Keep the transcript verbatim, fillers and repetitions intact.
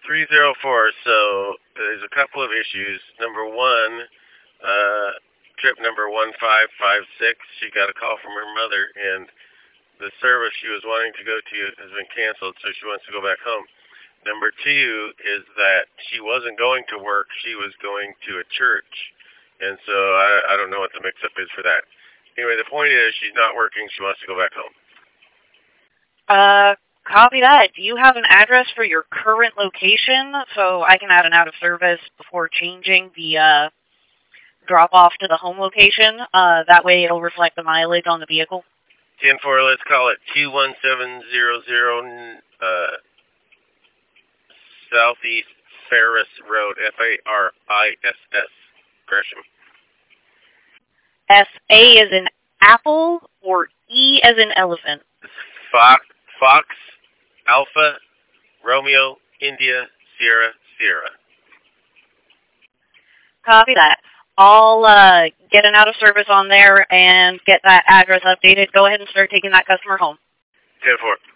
three zero four. So there's a couple of issues. Number one, uh, trip number one five five six, she got a call from her mother, and the service she was wanting to go to has been canceled, so she wants to go back home. Number two is that she wasn't going to work, she was going to a church, and so I, I don't know what the mix-up is for that. Anyway, the point is she's not working, she wants to go back home. Uh, copy that. Do you have an address for your current location so I can add an out-of-service before changing the uh, drop-off to the home location? Uh, that way it'll reflect the mileage on the vehicle. ten four, let's call it two one seven zero zero, uh, Southeast Ferris Road, F A R I S S, Gresham. S A as in apple or E as in elephant? Fox, Fox, Alpha, Romeo, India, Sierra, Sierra. Copy that. I'll uh, get an out-of-service on there and get that address updated. Go ahead and start taking that customer home. ten four.